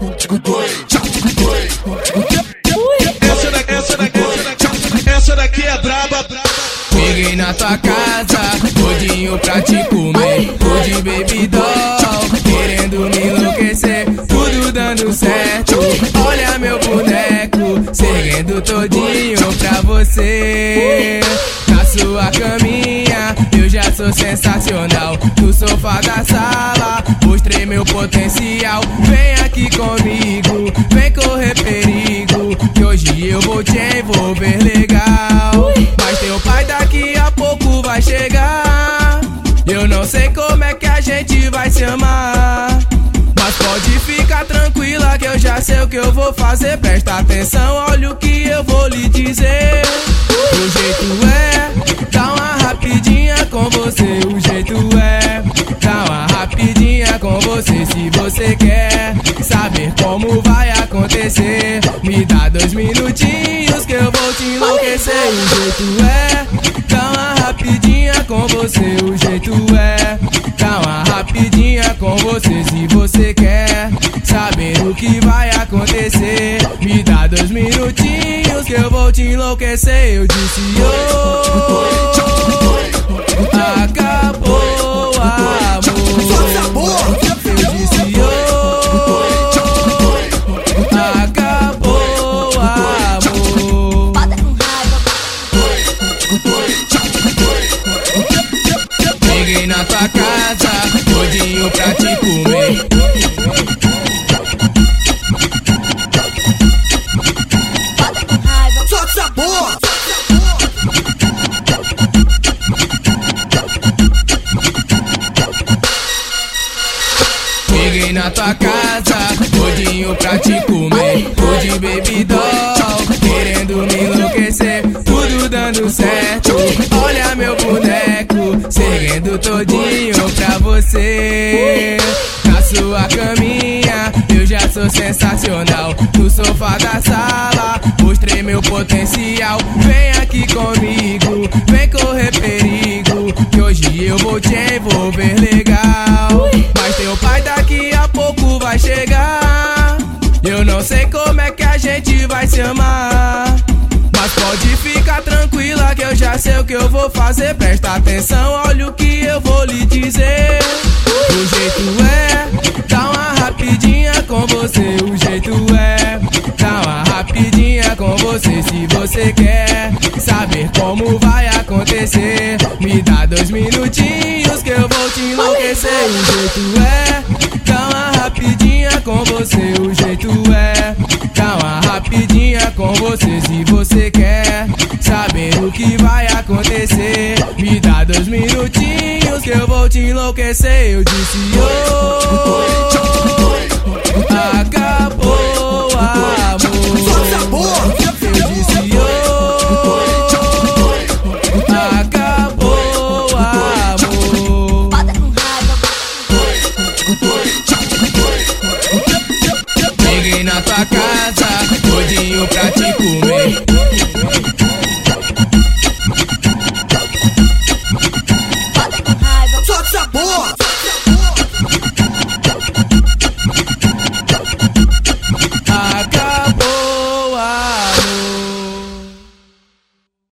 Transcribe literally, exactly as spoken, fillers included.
Essa daqui, essa daqui, essa daqui é braba. Cheguei na tua casa, todinho pra te comer. Tô de baby doll, querendo me enlouquecer. Tudo dando certo, olha meu boneco, seguindo todinho pra você. Na sua caminha, eu já sou sensacional. No sofá da sala, mostrei meu potencial. Vem aqui comigo, vem correr perigo, que hoje eu vou te envolver legal. Mas teu pai daqui a pouco vai chegar. Eu não sei como é que a gente vai se amar, mas pode ficar tranquila que eu já sei o que eu vou fazer. Presta atenção, olha o que eu vou lhe dizer. O jeito é dar uma rapidinha com você. O jeito é dar uma rapidinha com você. Se você quer saber como vai acontecer, me dá dois minutinhos que eu vou te enlouquecer. O jeito é dar uma rapidinha com você. O jeito é dar uma rapidinha com você. Se você quer saber o que vai acontecer, me dá dois minutinhos que eu vou te enlouquecer. Eu disse oi, acabou o amor. Eu disse oi, acabou o amor. Cheguei na tua casa, todinho pra te comer. Cheguei na tua casa, todinho pra te comer. Tô de baby doll, querendo me enlouquecer. Tudo dando certo, olha meu boneco, seguindo todinho pra você. Na sua caminha, eu já sou sensacional. No sofá da sala, mostrei meu potencial. Vem aqui comigo, vem correr perigo, que hoje eu vou te envolver legal. Mas teu pai daqui a pouco vai chegar. Eu não sei como é que a gente vai se amar, mas pode ficar tranquila que eu já sei o que eu vou fazer. Presta atenção, olha o que eu vou lhe dizer. O jeito é dar uma rapidinha com você. O jeito é dar uma rapidinha com você. Se você quer saber como vai acontecer, me dá dois minutinhos que eu vou te enlouquecer. O jeito é dar uma rapidinha com você. O jeito é dar uma rapidinha com você. Se você quer saber o que vai acontecer, me dá dois minutinhos que eu vou te enlouquecer. Eu disse oi,